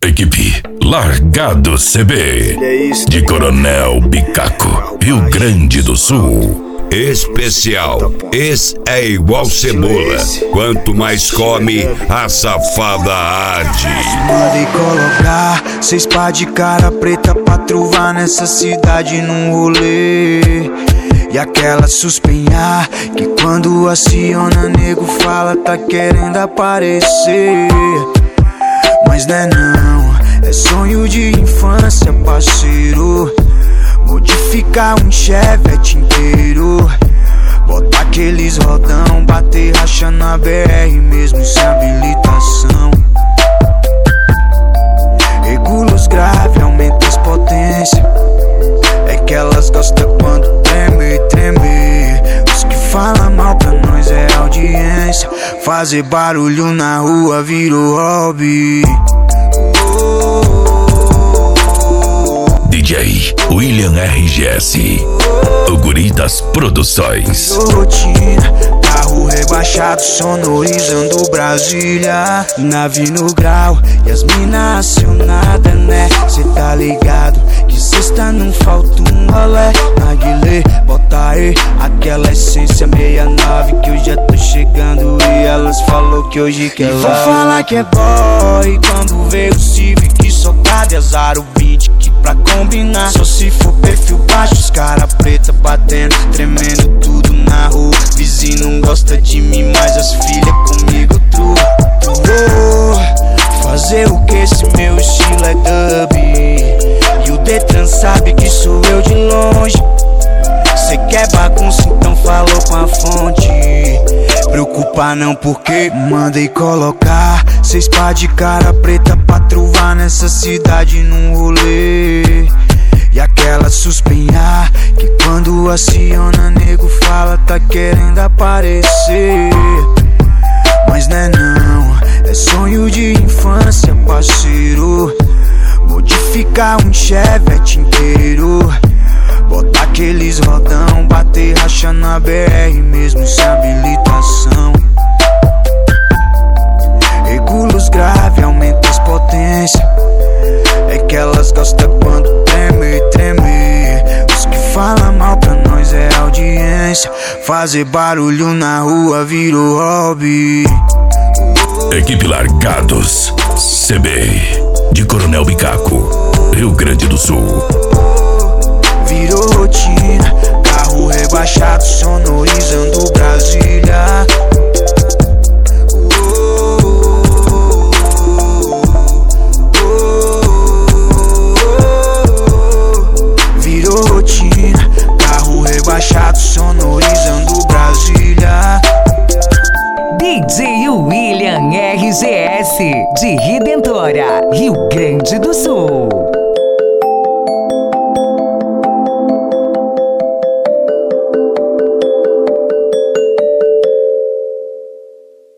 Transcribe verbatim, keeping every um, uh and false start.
Equipe Largado C B de Coronel Bicaco, Rio Grande do Sul. Especial, esse é igual cebola, quanto mais come, a safada arde. Mandei colocar seis pá de cara preta pra truvar nessa cidade num rolê. E aquela suspenhar que quando aciona nego fala tá querendo aparecer. Mas não é não, é sonho de infância, parceiro. Modificar um Chevette inteiro, botar aqueles rodão, bater racha na B R mesmo sem habilitação. Regula os graves, aumenta as potências. É que elas gostam quando treme, treme. Os que falam mal pra nós é audiência. Fazer barulho na rua virou hobby. D J William R G S, o Guri das Produções. Rotina, carro rebaixado sonorizando Brasília. Nave no grau e as minas acionadas, né? Cê tá ligado que sexta não falta um rolé. Naguilê, bota aí aquela essência meia nove que eu já tô chegando e elas falou que hoje quer lá. Vou falar que é boy quando veio o Civic socado e azar o beat que pra combinar. Só se for perfil baixo, os cara preta batendo, tremendo tudo na rua. Vizinho não gosta de mim, mas as filhas comigo trua. Vou fazer o que esse meu estilo é dub. E o Detran sabe que sou eu de longe. Cê quer bagunça, então falou com a fonte. Preocupa não porque mandei colocar seis pá de cara preta pra truvar nessa cidade num rolê. E aquela suspenhar que quando aciona nego fala tá querendo aparecer. Mas não é não, é sonho de infância, parceiro. Modificar um Chevette inteiro, botar aqueles rodão, bater racha na B R mesmo sem habilitação. Regula os graves, aumenta as potências. É que elas gostam quando treme, treme. Os que falam mal pra nós é audiência. Fazer barulho na rua virou hobby. Equipe Largados C B de Coronel Bicaco, Rio Grande do Sul. Virou rotina, carro rebaixado sonorizando Brasília. Virou rotina, carro rebaixado sonorizando Brasília. D J William R G S de Redentora, Rio Grande do Sul.